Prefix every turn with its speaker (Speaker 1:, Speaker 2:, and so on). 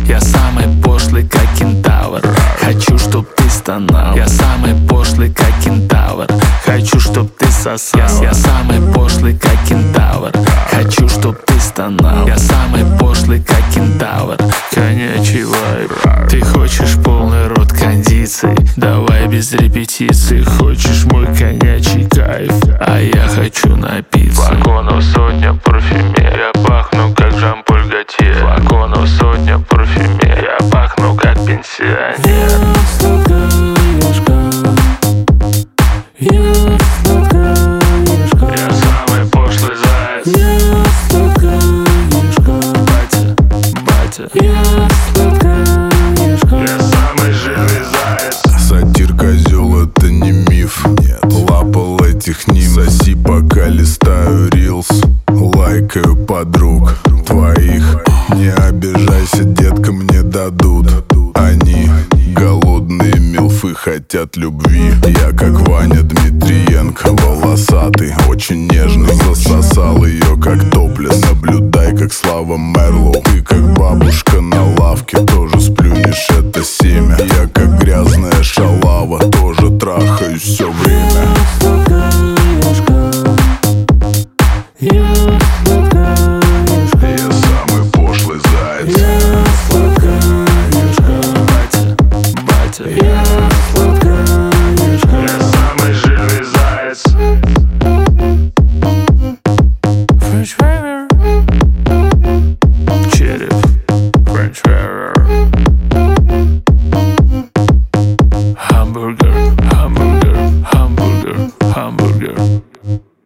Speaker 1: Я самый пошлый, как кентавр. Хочу, чтоб ты стонал. Я самый пошлый, как кентавр. Хочу, чтоб ты сосал. Я самый пошлый, как кентавр. Хочу, чтоб ты стонал. Я самый пошлый, как кентавр. Конячий вайб. Ты хочешь полный рот кондиций? Давай без репетиций. Хочешь мой конячий кайф? А я хочу напиться.
Speaker 2: Флаконов сотня парфюмер. Я пахну, как Жан-Поль Готье. Флаконов сотня парфюмер. Я пахну, как пенсионер. Я самый пошлый заяц.
Speaker 1: Батя.
Speaker 2: Я самый жирный заяц.
Speaker 3: Сатир, козел, это не миф. Нет. Лапал этих ним. Соси, пока листаю рилс. Лайкаю подруг твоих. Не обижайся, детка, мне дадут. Они голодные милфы, хотят любви. Я как Ваня Дмитриенко, волосатый, очень нежный. Засосал ее как топлес. Наблюдай, как Слава Мерлоу. Ты как бабушка на лавке, тоже сплюнешь это семя. Я как грязная шалава, тоже трахаюсь все время.